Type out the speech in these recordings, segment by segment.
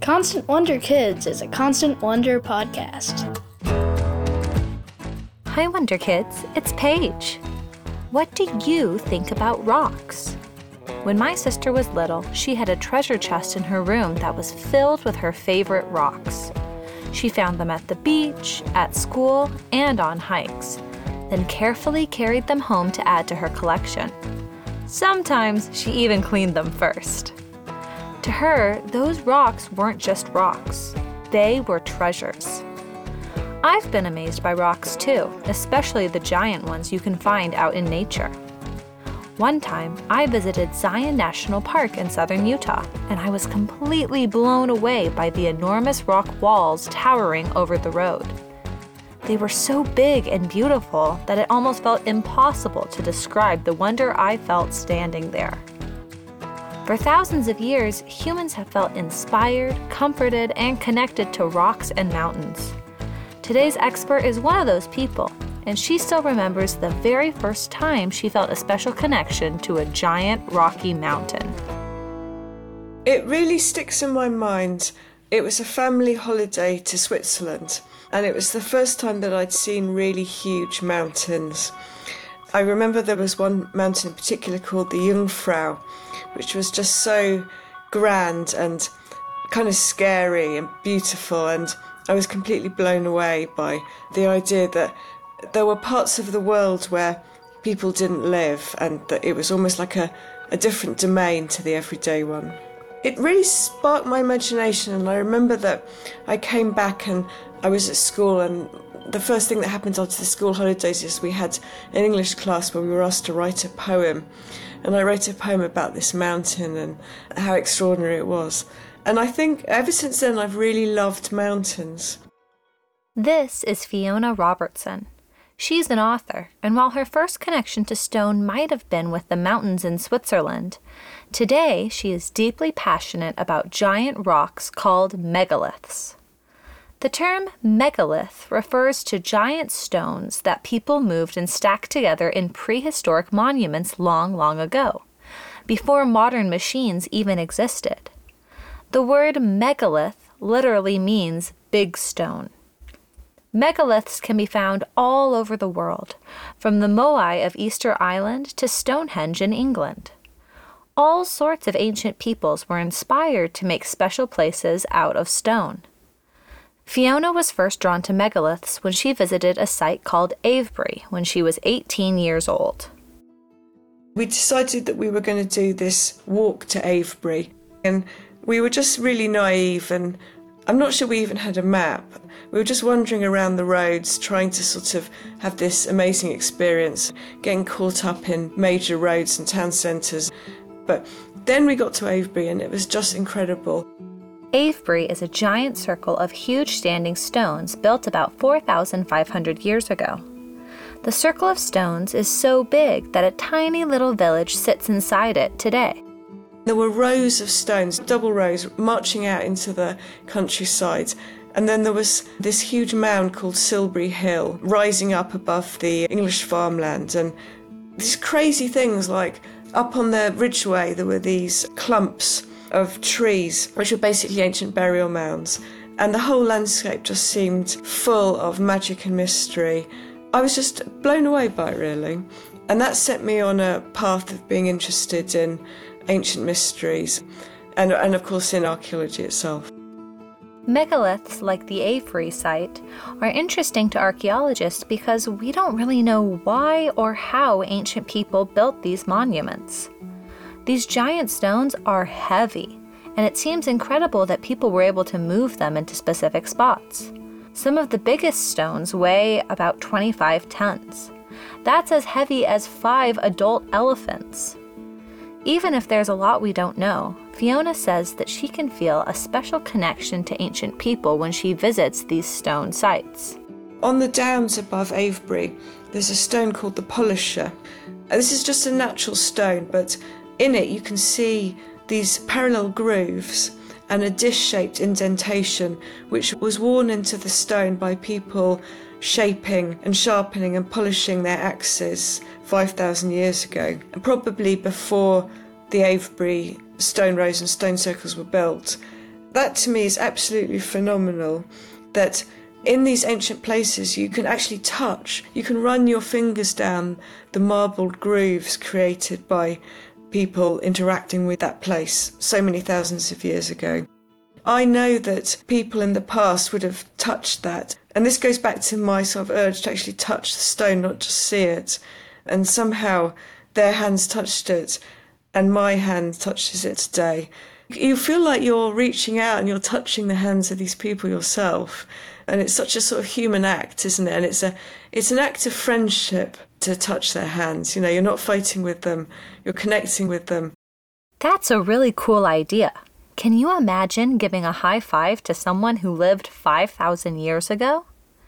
Constant Wonder Kids is a Constant Wonder podcast. Hi, Wonder Kids. It's Paige. What do you think about rocks? When my sister was little, she had a treasure chest in her room that was filled with her favorite rocks. She found them at the beach, at school, and on hikes, then carefully carried them home to add to her collection. Sometimes she even cleaned them first. To her, those rocks weren't just rocks. They were treasures. I've been amazed by rocks too, especially the giant ones you can find out in nature. One time, I visited Zion National Park in southern Utah, and I was completely blown away by the enormous rock walls towering over the road. They were so big and beautiful that it almost felt impossible to describe the wonder I felt standing there. For thousands of years, humans have felt inspired, comforted, and connected to rocks and mountains. Today's expert is one of those people, and she still remembers the very first time she felt a special connection to a giant rocky mountain. It really sticks in my mind. It was a family holiday to Switzerland, and it was the first time that I'd seen really huge mountains. I remember there was one mountain in particular called the Jungfrau, which was just so grand and kind of scary and beautiful, and I was completely blown away by the idea that there were parts of the world where people didn't live and that it was almost like a different domain to the everyday one. It really sparked my imagination, and I remember that I came back and I was at school, and the first thing that happened after the school holidays is we had an English class where we were asked to write a poem, and I wrote a poem about this mountain and how extraordinary it was. And I think ever since then I've really loved mountains. This is Fiona Robertson. She's an author, and while her first connection to stone might have been with the mountains in Switzerland, today she is deeply passionate about giant rocks called megaliths. The term megalith refers to giant stones that people moved and stacked together in prehistoric monuments long ago, before modern machines even existed. The word megalith literally means big stone. Megaliths can be found all over the world, from the Moai of Easter Island to Stonehenge in England. All sorts of ancient peoples were inspired to make special places out of stone. Fiona was first drawn to megaliths when she visited a site called Avebury when she was 18 years old. We decided that we were going to do this walk to Avebury, and we were just really naive, and I'm not sure we even had a map. We were just wandering around the roads trying to sort of have this amazing experience, getting caught up in major roads and town centres. But then we got to Avebury and it was just incredible. Avebury is a giant circle of huge standing stones built about 4,500 years ago. The circle of stones is so big that a tiny little village sits inside it today. There were rows of stones, double rows, marching out into the countryside. And then there was this huge mound called Silbury Hill, rising up above the English farmland. And these crazy things, like up on the ridgeway, there were these clumps of trees, which were basically ancient burial mounds. And the whole landscape just seemed full of magic and mystery. I was just blown away by it, really. And that set me on a path of being interested in ancient mysteries and of course in archaeology itself. Megaliths, like the Avebury site, are interesting to archaeologists because we don't really know why or how ancient people built these monuments. These giant stones are heavy, and it seems incredible that people were able to move them into specific spots. Some of the biggest stones weigh about 25 tons. That's as heavy as 5 adult elephants. Even if there's a lot we don't know, Fiona says that she can feel a special connection to ancient people when she visits these stone sites. On the downs above Avebury, there's a stone called the Polisher. This is just a natural stone, but in it you can see these parallel grooves and a dish-shaped indentation which was worn into the stone by people shaping and sharpening and polishing their axes 5,000 years ago, and probably before the Avebury stone rows and stone circles were built. That to me is absolutely phenomenal, that in these ancient places you can actually touch, you can run your fingers down the marbled grooves created by people interacting with that place so many thousands of years ago. I know that people in the past would have touched that, and this goes back to my sort of urge to actually touch the stone, not just see it, and somehow their hands touched it and my hand touches it today. You feel like you're reaching out and you're touching the hands of these people yourself. And it's such a sort of human act, isn't it? And it's an act of friendship to touch their hands. You know, you're not fighting with them, you're connecting with them. That's a really cool idea. Can you imagine giving a high five to someone who lived 5,000 years ago?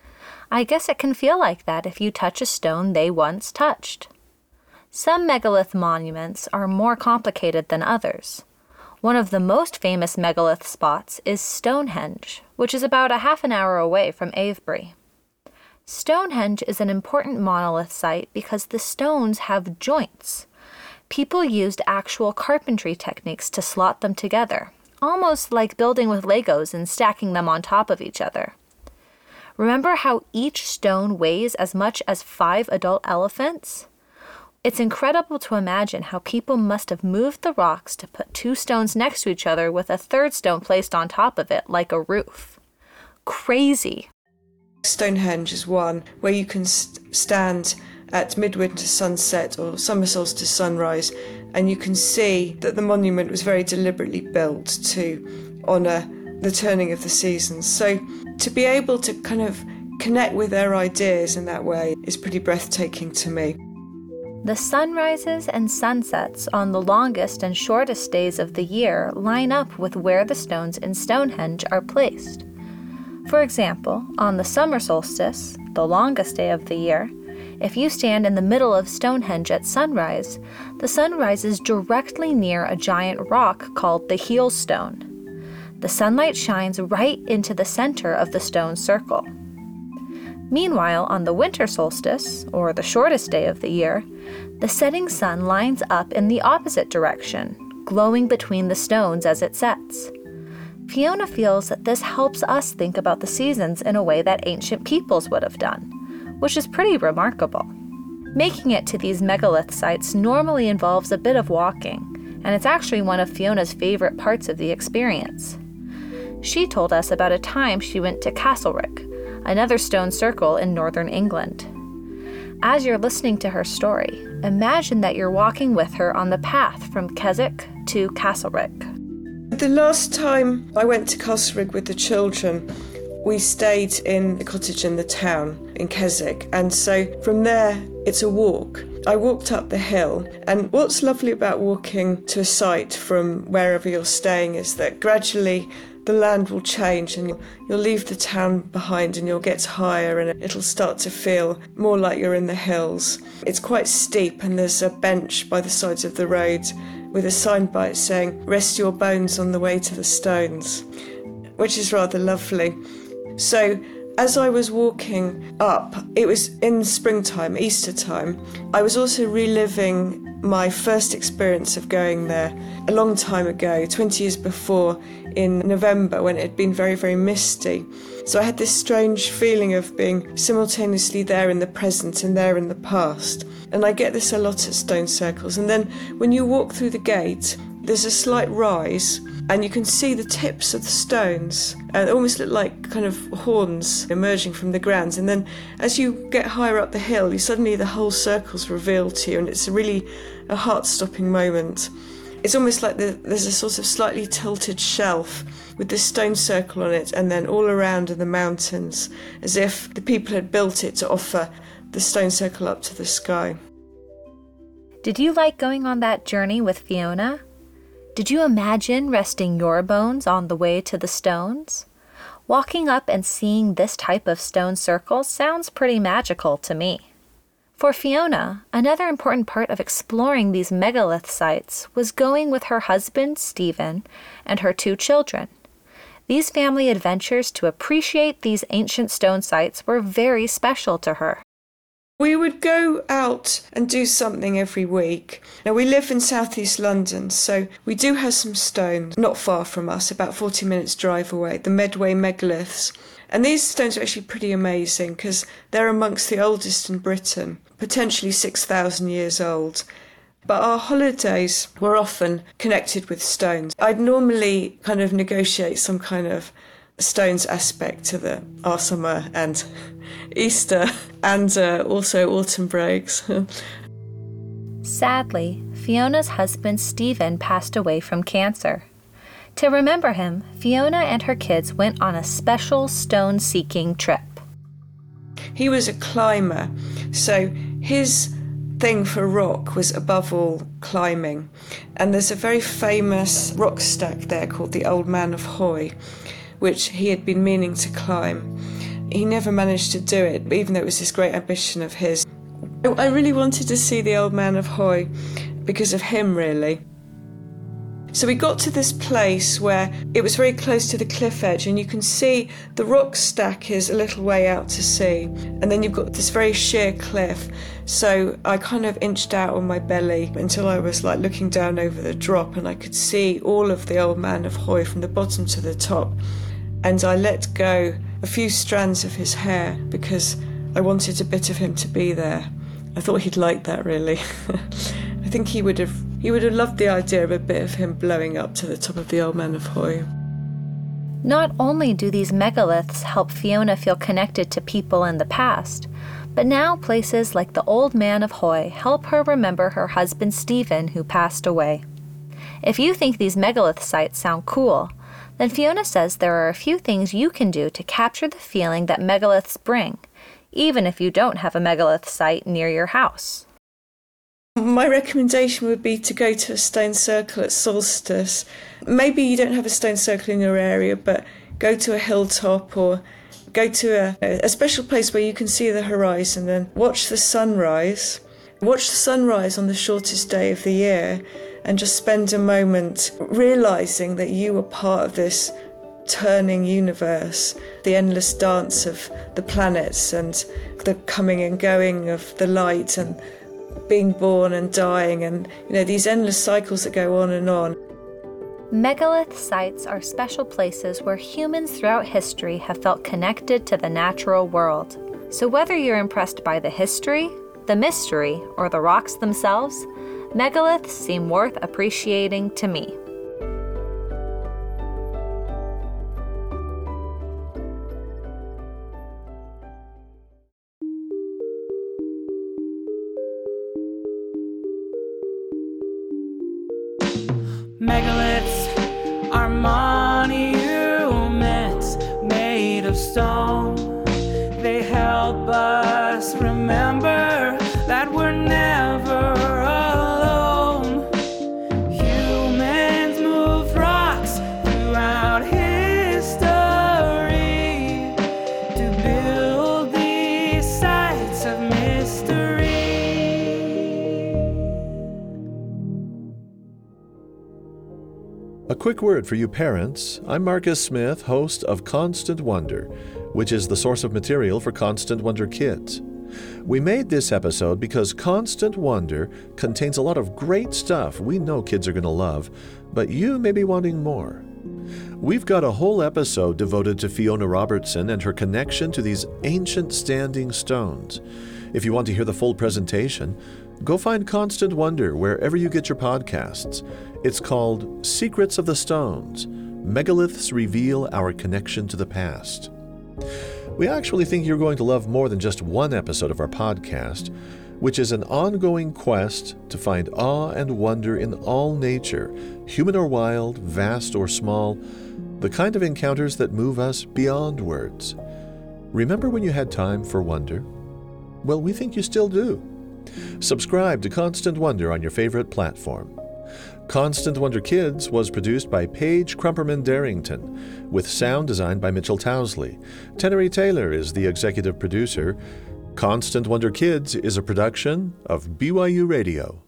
I guess it can feel like that if you touch a stone they once touched. Some megalith monuments are more complicated than others. One of the most famous megalith spots is Stonehenge, which is about a half an hour away from Avebury. Stonehenge is an important monolith site because the stones have joints. People used actual carpentry techniques to slot them together, almost like building with Legos and stacking them on top of each other. Remember how each stone weighs as much as 5 adult elephants? It's incredible to imagine how people must have moved the rocks to put 2 stones next to each other with a third stone placed on top of it like a roof. Crazy. Stonehenge is one where you can stand at midwinter sunset or summer solstice sunrise, and you can see that the monument was very deliberately built to honour the turning of the seasons. So to be able to kind of connect with their ideas in that way is pretty breathtaking to me. The sunrises and sunsets on the longest and shortest days of the year line up with where the stones in Stonehenge are placed. For example, on the summer solstice, the longest day of the year, if you stand in the middle of Stonehenge at sunrise, the sun rises directly near a giant rock called the heel stone. The sunlight shines right into the center of the stone circle. Meanwhile, on the winter solstice, or the shortest day of the year, the setting sun lines up in the opposite direction, glowing between the stones as it sets. Fiona feels that this helps us think about the seasons in a way that ancient peoples would have done, which is pretty remarkable. Making it to these megalith sites normally involves a bit of walking, and it's actually one of Fiona's favorite parts of the experience. She told us about a time she went to Castlereagh, another stone circle in northern England. As you're listening to her story, imagine that you're walking with her on the path from Keswick to Castlereagh. The last time I went to Castlereagh with the children, we stayed in the cottage in the town in Keswick, and so from there it's a walk. I walked up the hill, and what's lovely about walking to a site from wherever you're staying is that gradually the land will change and you'll leave the town behind and you'll get higher and it'll start to feel more like you're in the hills. It's quite steep, and there's a bench by the sides of the road with a sign by it saying, "Rest your bones on the way to the stones," which is rather lovely. So as I was walking up, it was in springtime, Easter time, I was also reliving my first experience of going there a long time ago, 20 years before, in November, when it had been very, very misty. So I had this strange feeling of being simultaneously there in the present and there in the past. And I get this a lot at stone circles. And then when you walk through the gate, there's a slight rise, and you can see the tips of the stones, and they almost look like kind of horns emerging from the ground. And then as you get higher up the hill, suddenly the whole circle's revealed to you, and it's really a heart-stopping moment. It's almost like there's a sort of slightly tilted shelf with this stone circle on it, and then all around are the mountains, as if the people had built it to offer the stone circle up to the sky. Did you like going on that journey with Fiona? Did you imagine resting your bones on the way to the stones? Walking up and seeing this type of stone circle sounds pretty magical to me. For Fiona, another important part of exploring these megalith sites was going with her husband, Stephen, and her 2 children. These family adventures to appreciate these ancient stone sites were very special to her. We would go out and do something every week. Now, we live in southeast London, so we do have some stones not far from us, about 40 minutes drive away, the Medway megaliths. And these stones are actually pretty amazing because they're amongst the oldest in Britain, potentially 6,000 years old. But our holidays were often connected with stones. I'd normally kind of negotiate some kind of stones aspect to our summer and Easter and also autumn breaks. Sadly, Fiona's husband Stephen passed away from cancer. To remember him, Fiona and her kids went on a special stone-seeking trip. He was a climber, so his thing for rock was above all climbing. And there's a very famous rock stack there called the Old Man of Hoy, which he had been meaning to climb. He never managed to do it, even though it was this great ambition of his. I really wanted to see the Old Man of Hoy because of him, really. So we got to this place where it was very close to the cliff edge, and you can see the rock stack is a little way out to sea, and then you've got this very sheer cliff. So I kind of inched out on my belly until I was like looking down over the drop, and I could see all of the Old Man of Hoy from the bottom to the top. And I let go a few strands of his hair because I wanted a bit of him to be there. I thought he'd like that, really. I think he would have loved the idea of a bit of him blowing up to the top of the Old Man of Hoy. Not only do these megaliths help Fiona feel connected to people in the past, but now places like the Old Man of Hoy help her remember her husband Stephen, who passed away. If you think these megalith sites sound cool, then Fiona says there are a few things you can do to capture the feeling that megaliths bring, even if you don't have a megalith site near your house. My recommendation would be to go to a stone circle at solstice. Maybe you don't have a stone circle in your area, but go to a hilltop or go to a special place where you can see the horizon and watch the sunrise. Watch the sunrise on the shortest day of the year and just spend a moment realising that you are part of this turning universe, the endless dance of the planets and the coming and going of the light and being born and dying, and these endless cycles that go on and on. Megalith sites are special places where humans throughout history have felt connected to the natural world. So whether you're impressed by the history, the mystery, or the rocks themselves, megaliths seem worth appreciating to me. Megaliths are monuments made of stone. They help us remember that we're never alone. Humans moved rocks throughout history to build these sites of mystery. A quick word for you parents. I'm Marcus Smith, host of Constant Wonder, which is the source of material for Constant Wonder Kids. We made this episode because Constant Wonder contains a lot of great stuff we know kids are going to love, but you may be wanting more. We've got a whole episode devoted to Fiona Robertson and her connection to these ancient standing stones. If you want to hear the full presentation, go find Constant Wonder wherever you get your podcasts. It's called Secrets of the Stones. Megaliths Reveal Our Connection to the Past. We actually think you're going to love more than just one episode of our podcast, which is an ongoing quest to find awe and wonder in all nature, human or wild, vast or small, the kind of encounters that move us beyond words. Remember when you had time for wonder? Well, we think you still do. Subscribe to Constant Wonder on your favorite platform. Constant Wonder Kids was produced by Paige Crumperman Darrington, with sound designed by Mitchell Towsley. Tenery Taylor is the executive producer. Constant Wonder Kids is a production of BYU Radio.